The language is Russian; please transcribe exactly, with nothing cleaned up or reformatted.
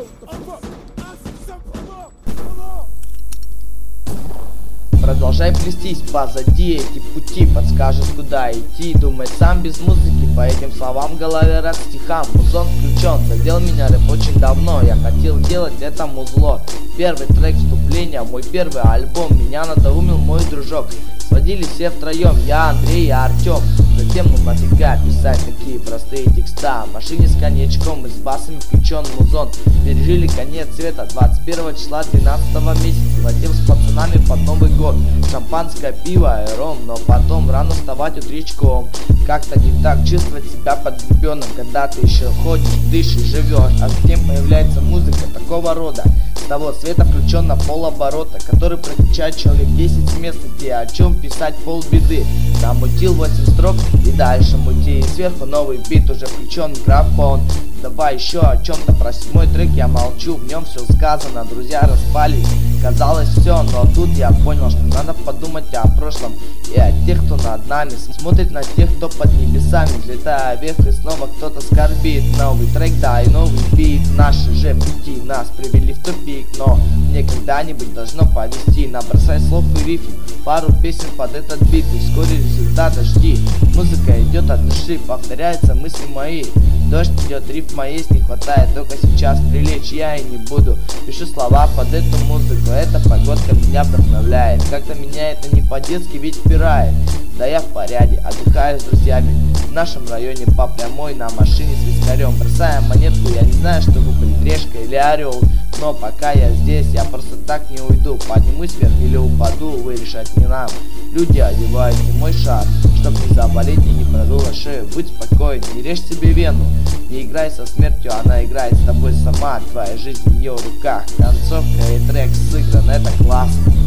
Продолжай плестись позади, эти пути подскажут, куда идти. Думай сам без музыки, по этим словам в голове рад стихам. Музон включен, задел меня рэп очень давно. Я хотел делать это музло. Первый трек вступления, мой первый альбом. Меня надоумил мой дружок. Сводили все втроем, я, Андрей и Артем. Затем, ну нафига писать такие простые текста. В машине с коньячком и с басами включен музон. Пережили конец света двадцать первого числа двенадцатого месяца. Летел с пацанами под Новый год. Шампанское, пиво и ром. Но потом рано вставать утречком. Как-то не так чувствовать себя подгребенным, когда ты еще ходишь, дышишь, живешь. А затем появляется музыка такого рода. С того света включен на полоборота, который прокачает человек десять с места, где о чем писать полбеды. Намутил восемь строк и дальше мути. И сверху новый бит, уже включен микрофон. Давай еще о чем-то, про седьмой трек я молчу, в нем все сказано, друзья распались. Казалось все, но тут я понял, что надо подумать о прошлом и о тех, кто над нами смотрит, на тех, кто под небесами. Взлетая вверх и снова кто-то скорбит. Новый трек, да и новый бит. Наши же пути нас привели в тупик, но мне когда-нибудь должно повести. Набросай слов и рифм, пару песен под этот бит, и вскоре результата жди. Музыка идет от души, повторяются мысли мои. Дождь идет, рифма есть, не хватает только сейчас прилечь я и не буду. Пишу слова под эту музыку, эта погодка меня вдохновляет. Как-то меня это не по-детски ведь впирает. Да я в порядке, отдыхаю с друзьями в нашем районе по прямой на машине с вискарем. Бросаем монетку, я не знаю, что выпадет, решка или орел. Но пока я здесь, я просто так не уйду. Поднимусь вверх или упаду, вы решать не нам. Люди одевают не мой шар, чтоб не заболеть и не продуло шею. Будь спокоен, не режь себе вену. Не играй со смертью, она играет с тобой сама. Твоя жизнь в ее руках. Концовка и трек сыгран, это классно.